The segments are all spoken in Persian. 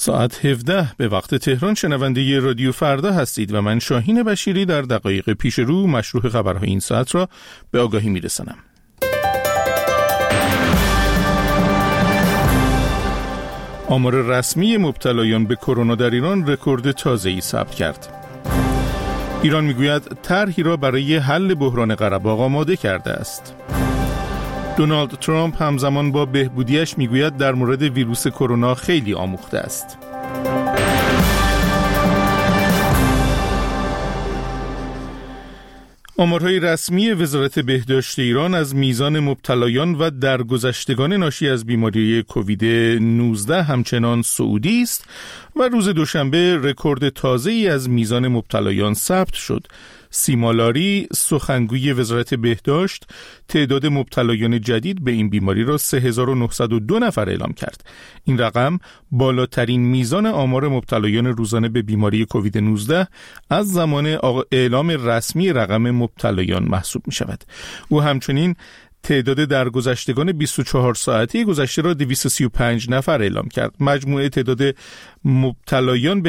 ساعت 17 به وقت تهران شنونده رادیو فردا هستید و من شاهین بشیری در دقایق پیش رو مشروع خبرهای این ساعت را به آگاهی میرسانم. آمار رسمی مبتلایان به کرونا در ایران رکورد تازه‌ای ثبت کرد. ایران میگوید طرحی را برای حل بحران قره‌باغ آماده کرده است. دونالد ترامپ همزمان با بهبودیش میگوید در مورد ویروس کرونا خیلی آموخته است. آمارهای رسمی وزارت بهداشت ایران از میزان مبتلایان و درگذشتگان ناشی از بیماری کووید 19 همچنان صعودی است و روز دوشنبه رکورد تازه‌ای از میزان مبتلایان ثبت شد. سیما لاری سخنگوی وزارت بهداشت تعداد مبتلایان جدید به این بیماری را 3902 نفر اعلام کرد. این رقم بالاترین میزان آمار مبتلایان روزانه به بیماری کووید 19 از زمان اعلام رسمی رقم مبتلایان محسوب می شود. او همچنین تعداد درگذشتگان 24 ساعته گذشته را 235 نفر اعلام کرد. مجموع تعداد مبتلایان به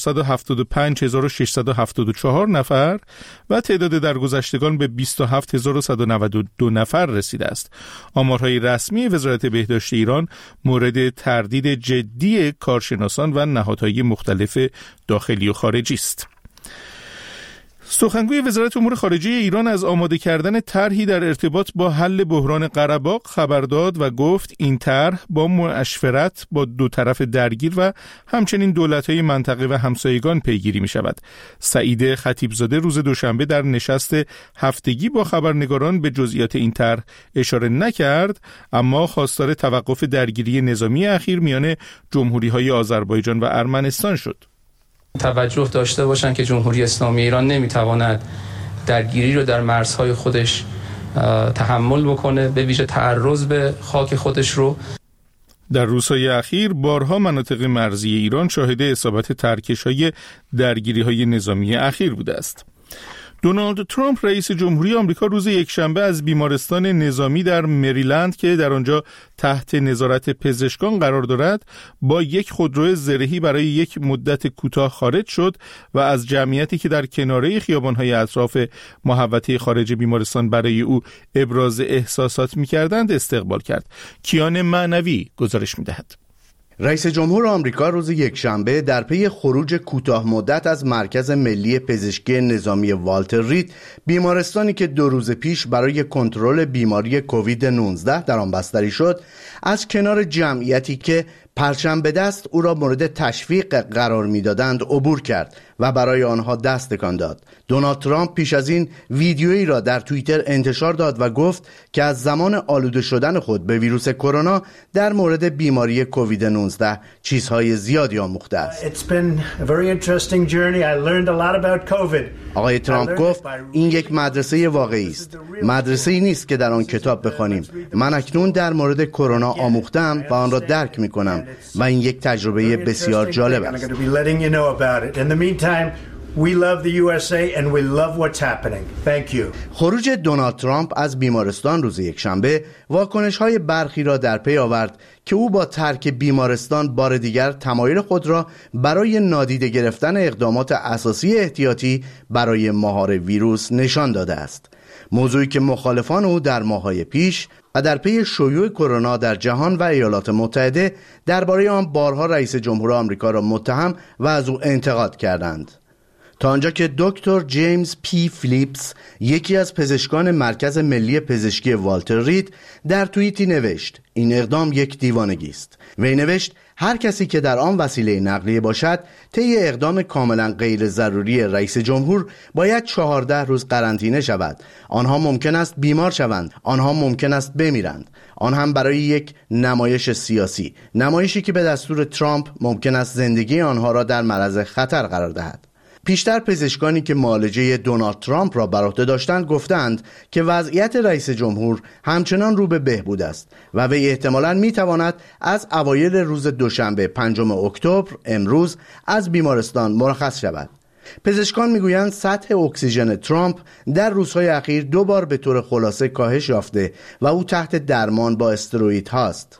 475674 نفر و تعداد درگذشتگان به 27192 نفر رسیده است. آمارهای رسمی وزارت بهداشت ایران مورد تردید جدی کارشناسان و نهادهای مختلف داخلی و خارجی است. سخنگوی وزارت امور خارجه ایران از آماده کردن طرحی در ارتباط با حل بحران قره‌باغ خبر داد و گفت این طرح با مشورت با دو طرف درگیر و همچنین دولت‌های منطقه و همسایگان پیگیری می‌شود. سعید خطیبزاده روز دوشنبه در نشست هفتگی با خبرنگاران به جزئیات این طرح اشاره نکرد، اما خواستار توقف درگیری نظامی اخیر میان جمهوری‌های آذربایجان و ارمنستان شد. توجه داشته باشند که جمهوری اسلامی ایران نمیتواند درگیری رو در مرزهای خودش تحمل بکنه، به ویژه تعرض به خاک خودش رو. در روزهای اخیر بارها مناطق مرزی ایران شاهد اصابت ترکش‌های درگیری‌های نظامی اخیر بوده است. دونالد ترامپ رئیس جمهوری آمریکا روز یکشنبه از بیمارستان نظامی در مریلند که در آنجا تحت نظارت پزشکان قرار دارد با یک خودرو زرهی برای یک مدت کوتاه خارج شد و از جمعیتی که در کناره خیابان‌های اطراف محوطه خارج بیمارستان برای او ابراز احساسات می‌کردند استقبال کرد. کیان معنوی گزارش می‌دهد. رئیس جمهور آمریکا روز یکشنبه در پی خروج کوتاه مدت از مرکز ملی پزشکی نظامی والتر رید، بیمارستانی که 2 روز پیش برای کنترل بیماری کووید 19 در آن بستری شد، از کنار جمعیتی که پرچم به دست او را مورد تشویق قرار می‌دادند عبور کرد و برای آنها دست تکان داد. دونالد ترامپ پیش از این ویدیویی را در توییتر انتشار داد و گفت که از زمان آلوده شدن خود به ویروس کرونا در مورد بیماری کووید 19 چیزهای زیادی آموخته است. آقای ترامپ گفت این یک مدرسه واقعی است. مدرسه‌ای نیست که در آن کتاب بخوانیم. من اکنون در مورد کرونا آموختم و آن را درک می‌کنم و این یک تجربه بسیار جالب است. We love the USA and we love what's happening. Thank you. خروج دونالد ترامپ از بیمارستان روز یکشنبه واکنش‌های برخی را در پی آورد که او با ترک بیمارستان بار دیگر تمایل خود را برای نادیده گرفتن اقدامات اساسی احتیاطی برای مهار ویروس نشان داده است. موضوعی که مخالفان او در ماه‌های پیش و در پی شیوع کرونا در جهان و ایالات متحده درباره آن بارها رئیس جمهور آمریکا را متهم و از او انتقاد کردند. تا آنجا که دکتر جیمز پی فیلیپس، یکی از پزشکان مرکز ملی پزشکی والتر رید، در توییتی نوشت این اقدام یک دیوانگی است. وی نوشت هر کسی که در آن وسیله نقلیه باشد طی اقدام کاملا غیر ضروری رئیس جمهور باید 14 روز قرنطینه شود. آنها ممکن است بیمار شوند، آنها ممکن است بمیرند، آن هم برای یک نمایش سیاسی، نمایشی که به دستور ترامپ ممکن است زندگی آنها را در معرض خطر قرار دهد. پیشتر پزشکانی که معالجه دونالد ترامپ را بر عهده داشتند گفتند که وضعیت رئیس جمهور همچنان رو به بهبود است و وی احتمالاً میتواند از اوایل روز دوشنبه 5 اکتبر امروز از بیمارستان مرخص شود. پزشکان میگویند سطح اکسیژن ترامپ در روزهای اخیر 2 بار به طور خلاصه کاهش یافته و او تحت درمان با استروئید هاست.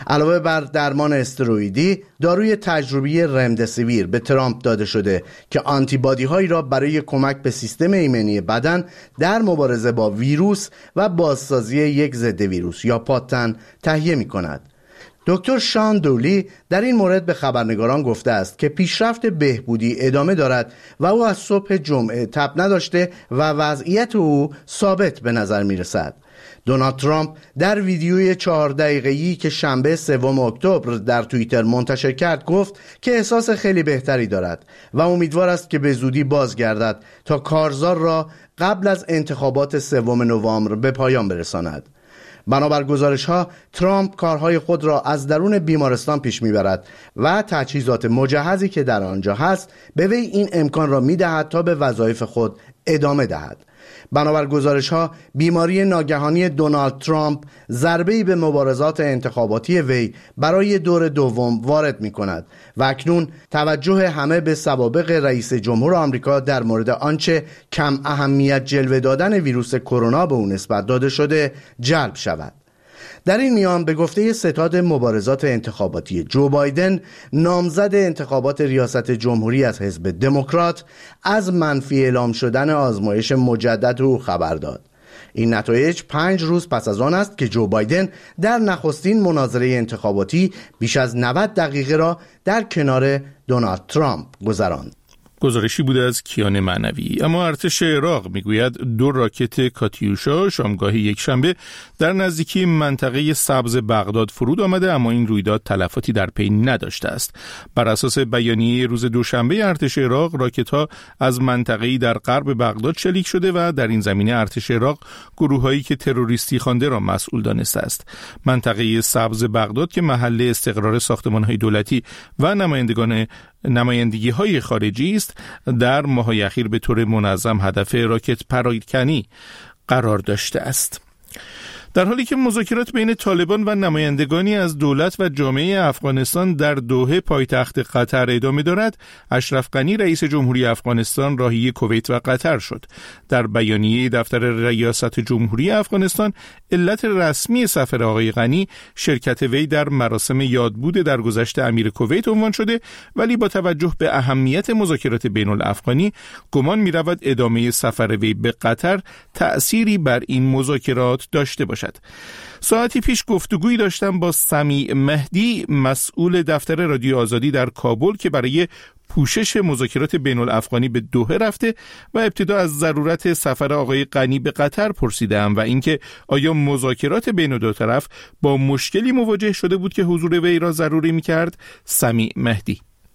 علاوه بر درمان استروئیدی، داروی تجربی رمدسیویر به ترامپ داده شده که آنتیبادی هایی را برای کمک به سیستم ایمنی بدن در مبارزه با ویروس و بازسازی یک ضد ویروس یا پاتن تهیه می کند. دکتر شان دولی در این مورد به خبرنگاران گفته است که پیشرفت بهبودی ادامه دارد و او از صبح جمعه تب نداشته و وضعیت او ثابت به نظر می رسد. دونالد ترامپ در ویدیوی 4 دقیقه‌ای که شنبه 3 اکتبر در توییتر منتشر کرد گفت که احساس خیلی بهتری دارد و امیدوار است که به زودی بازگردد تا کارزار را قبل از انتخابات 3 نوامبر به پایان برساند. بنابر گزارش‌ها ترامپ کارهای خود را از درون بیمارستان پیش می‌برد و تجهیزات مجهزی که در آنجا هست به وی این امکان را می‌دهد تا به وظایف خود ادامه دهد. بنابر گزارش‌ها بیماری ناگهانی دونالد ترامپ ضربه‌ای به مبارزات انتخاباتی وی برای دور دوم وارد می‌کند و اکنون توجه همه به سوابق رئیس جمهور آمریکا در مورد آنچه کم اهمیت جلوه دادن ویروس کرونا به او نسبت داده شده جلب شود. در این میان به گفته ستاد مبارزات انتخاباتی جو بایدن، نامزد انتخابات ریاست جمهوری از حزب دموکرات، از منفی اعلام شدن آزمایش مجدد او خبر داد. این نتایج 5 روز پس از آن است که جو بایدن در نخستین مناظره انتخاباتی بیش از 90 دقیقه را در کنار دونالد ترامپ گذراند. گزارشی بوده از کیان معنوی. اما ارتش عراق میگوید 2 راکت کاتیوشا شامگاه یکشنبه در نزدیکی منطقه سبز بغداد فرود آمده، اما این رویداد تلفاتی در پی نداشته است. بر اساس بیانیه روز دوشنبه ارتش عراق، راکت‌ها از منطقه‌ای در غرب بغداد شلیک شده و در این زمینه ارتش عراق گروه‌هایی که تروریستی خوانده را مسئول دانسته است. منطقه سبز بغداد که محل استقرار ساختمان‌های دولتی و نمایندگی‌های خارجی است، در ماه‌های اخیر به طور منظم هدف راکت پراکنی قرار داشته است. در حالی که مذاکرات بین طالبان و نمایندگانی از دولت و جامعه افغانستان در دوحه پایتخت قطر ادامه دارد، اشرف غنی رئیس جمهوری افغانستان راهی کویت و قطر شد. در بیانیه دفتر ریاست جمهوری افغانستان، علت رسمی سفر آقای غنی شرکت وی در مراسم یادبود درگذشت امیر کویت عنوان شده، ولی با توجه به اهمیت مذاکرات بین الافغانی گمان می‌رود ادامه سفر وی به قطر تأثیری بر این مذاکرات داشته باشد. ساعتی پیش گفتگویی داشتم با سمیع مهدی، مسئول دفتر رادیو آزادی در کابل، که برای پوشش مذاکرات بین الافغانی به دوحه رفته و ابتدا از ضرورت سفر آقای غنی به قطر پرسیدم و اینکه آیا مذاکرات بین دو طرف با مشکلی مواجه شده بود که حضور وی را ضروری می‌کرد. سمیع مهدی: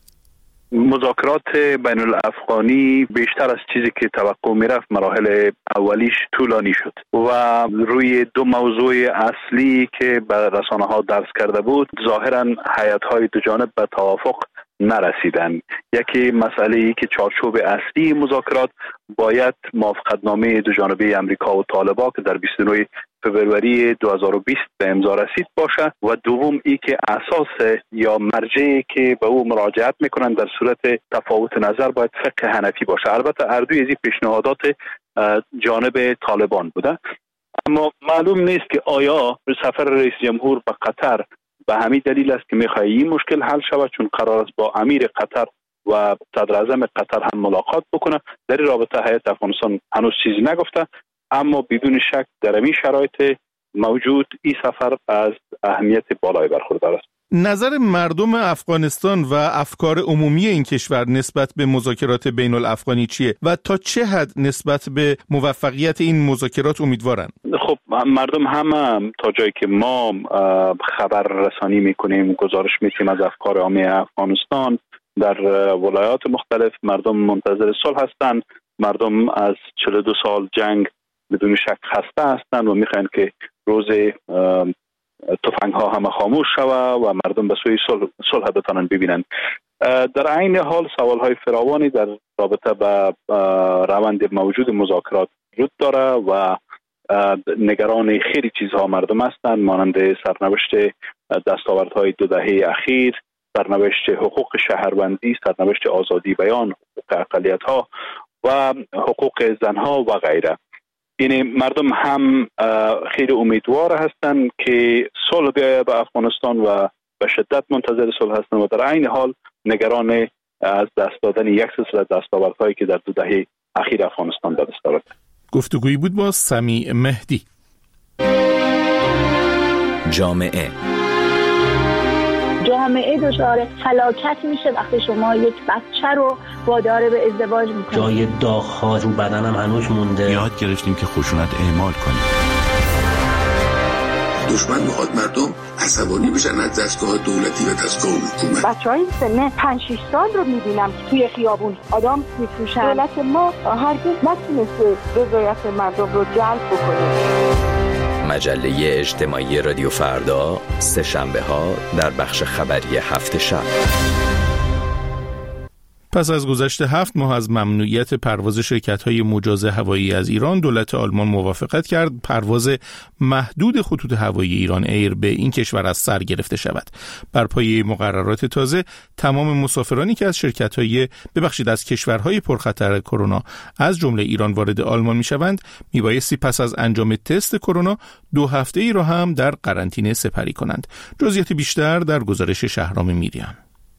مذاکرات بین الافغانی بیشتر از چیزی که توقع میرفت مراحل اولیش طولانی شد و روی 2 موضوع اصلی که به رسانه ها درس کرده بود ظاهرا هیئت‌های دو جانب به توافق نرسیدن. یکی مسئله که چارچوب اصلی مذاکرات باید موافقتنامه دو جانبه امریکا و طالبان که در 29 فوریه 2020 به امضا رسید باشه و دوم ای که اساس یا مرجعی که به او مراجعت میکنن در صورت تفاوت نظر باید فقه حنفی باشه. البته اردوی از این پیشنهادات جانب طالبان بوده، اما معلوم نیست که آیا سفر رئیس جمهور به قطر به همین دلیل است که میخواد این مشکل حل شود، چون قرار است با امیر قطر و صدر اعظم قطر هم ملاقات بکنه. در این رابطه هیئت افغانستان هنوز چیزی نگفته، اما بدون شک در این شرایط موجود این سفر از اهمیت بالای برخوردار است. نظر مردم افغانستان و افکار عمومی این کشور نسبت به مذاکرات بین الافغانی چیه و تا چه حد نسبت به موفقیت این مذاکرات امیدوارن؟ خب مردم هم تا جایی که ما خبر رسانی میکنیم، گزارش میدیم از افکار عامه افغانستان در ولایات مختلف، مردم منتظر صلح هستند. مردم از 42 سال جنگ بدون شک خسته هستند و میخواین که روز تفنگ ها همه خاموش شوه و مردم به سوی صلح بتانن ببینن. در عین حال سوال های فراوانی در رابطه با روند موجود مذاکرات وجود داره و نگران خیلی چیزها مردم هستند، مانند سرنوشت دستاوردهای 2 دهه اخیر، سرنوشت حقوق شهروندی، سرنوشت آزادی بیان، حقوق اقلیت ها و حقوق زنها و غیره. یعنی مردم هم خیلی امیدوار هستند که صلح بیاید به افغانستان و به شدت منتظر صلح هستند و در عین حال نگران از دست دادن یک سلسله دستاوردهایی که در 2 دهه اخیر افغانستان به دست آورد. گفتگویی بود با سمیع مهدی. جامعه دچار فلاکت میشه وقتی شما یک بچه رو وادار به ازدواج میکنید. جای داغ‌ها رو بدنم هنوز مونده. یاد گرفتیم که خشونت اعمال کنیم. دشمن میخواد مردم عصبانی بشن از دستگاه دولتی و دستگاه حکومت. بچهای سن 5-6 سال رو میبینم که توی خیابون آدم میفروشن. دولت ما هرگز نتونسته رضایت مردم رو جلب بکنه. مجله اجتماعی رادیو فردا، سه شنبه ها در بخش خبری هفت شب. پس از گذشت 7 ماه از ممنوعیت پرواز شرکت‌های مجاز هوایی از ایران، دولت آلمان موافقت کرد پرواز محدود خطوط هوایی ایران ایر به این کشور از سر گرفته شود. بر پایه مقررات تازه، تمام مسافرانی که از از کشورهای پرخطر کرونا از جمله ایران وارد آلمان می‌شوند، میبایستی پس از انجام تست کرونا 2 هفته‌ای را هم در قرنطینه سپری کنند. جزئیات بیشتر در گزارش شهرام میریان.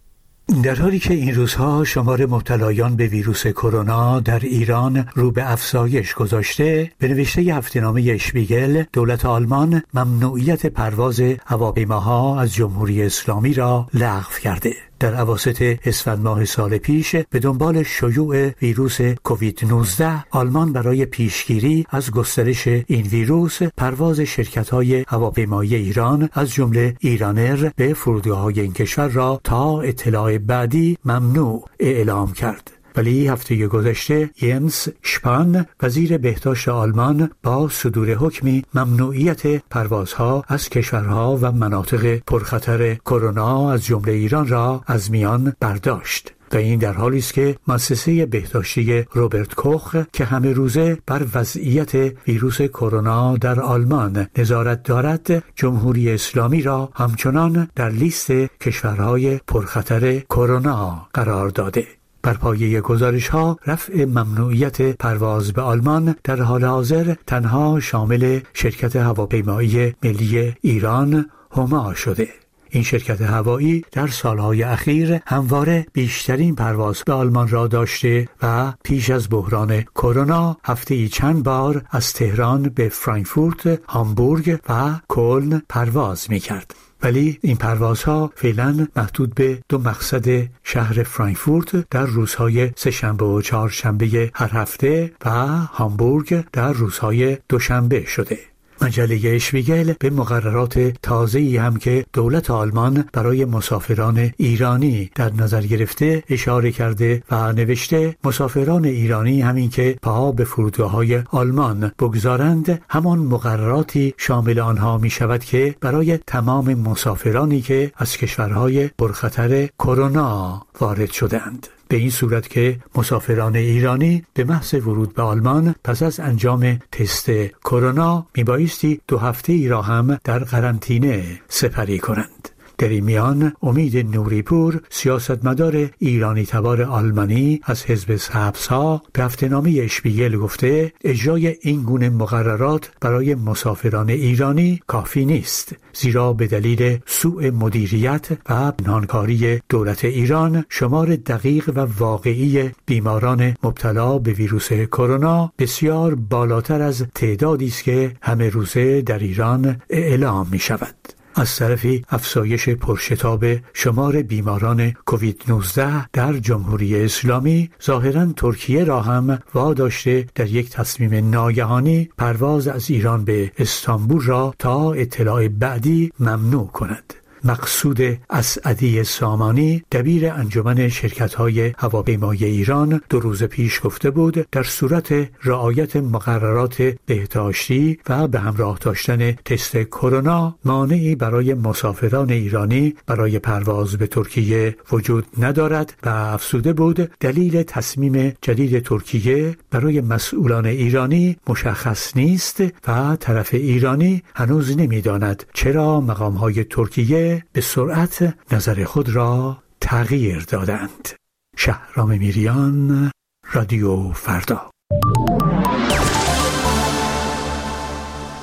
در حالی که این روزها شمار مبتلایان به ویروس کرونا در ایران رو به افزایش گذاشته، به نوشته هفته‌نامه اشپیگل، دولت آلمان ممنوعیت پرواز هواپیماها از جمهوری اسلامی را لغو کرده. در اواسط اسفند ماه سال پیش به دنبال شیوع ویروس کووید 19 آلمان برای پیشگیری از گسترش این ویروس پرواز شرکت‌های هواپیمایی ایران از جمله ایرانر به فرودگاه‌های این کشور را تا اطلاع بعدی ممنوع اعلام کرد. ولی هفته گذشته ینس شپان، وزیر بهداشت آلمان، با صدور حکمی ممنوعیت پروازها از کشورها و مناطق پرخطر کرونا از جمله ایران را از میان برداشت. و این در حالی است که مؤسسه بهداشتی روبرت کوخ که همه روزه بر وضعیت ویروس کرونا در آلمان نظارت دارد، جمهوری اسلامی را همچنان در لیست کشورهای پرخطر کرونا قرار داده. بر پایه گزارش‌ها، رفع ممنوعیت پرواز به آلمان در حال حاضر تنها شامل شرکت هواپیمایی ملی ایران هما شده. این شرکت هوایی در سالهای اخیر همواره بیشترین پرواز به آلمان را داشته و پیش از بحران کرونا هفته‌ای چند بار از تهران به فرانکفورت، هامبورگ و کلن پرواز می‌کرد. ولی این پروازها فعلا محدود به 2 مقصد شهر فرانکفورت در روزهای سه‌شنبه و چهارشنبه هر هفته و هامبورگ در روزهای دوشنبه شده. مجله اشپیگل به مقررات تازه‌ای هم که دولت آلمان برای مسافران ایرانی در نظر گرفته اشاره کرده و نوشته مسافران ایرانی همین که پا به فرودگاه‌های آلمان بگذارند همان مقرراتی شامل آنها می شود که برای تمام مسافرانی که از کشورهای پرخطر کرونا وارد شدند. به این صورت که مسافران ایرانی به محض ورود به آلمان پس از انجام تست کرونا میبایستی 2 هفته‌ای را هم در قرنطینه سپری کنند. در این میان امید نوریپور، سیاستمدار ایرانی تبار آلمانی از حزب سبزها، به هفته‌نامه اشپیگل گفته اجرای این گونه مقررات برای مسافران ایرانی کافی نیست، زیرا به دلیل سوء مدیریت و پنهانکاری دولت ایران شمار دقیق و واقعی بیماران مبتلا به ویروس کرونا بسیار بالاتر از تعدادی است که همه روزه در ایران اعلام می شود. از طرفی افزایش پرشتاب شمار بیماران کووید 19 در جمهوری اسلامی ظاهراً ترکیه را هم واداشته در یک تصمیم ناگهانی پرواز از ایران به استانبول را تا اطلاع بعدی ممنوع کند. مقصود اسعدی سامانی، دبیر انجمن شرکت‌های هواپیمایی ایران، 2 روز پیش گفته بود در صورت رعایت مقررات بهداشتی و به همراه داشتن تست کرونا مانعی برای مسافران ایرانی برای پرواز به ترکیه وجود ندارد و افزوده بود دلیل تصمیم جدید ترکیه برای مسئولان ایرانی مشخص نیست و طرف ایرانی هنوز نمی‌داند چرا مقام‌های ترکیه به سرعت نظر خود را تغییر دادند. شهرام میریان، رادیو فردا.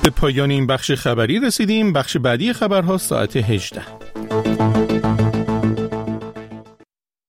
به پایان این بخش خبری رسیدیم. بخش بعدی خبرها ساعت 18.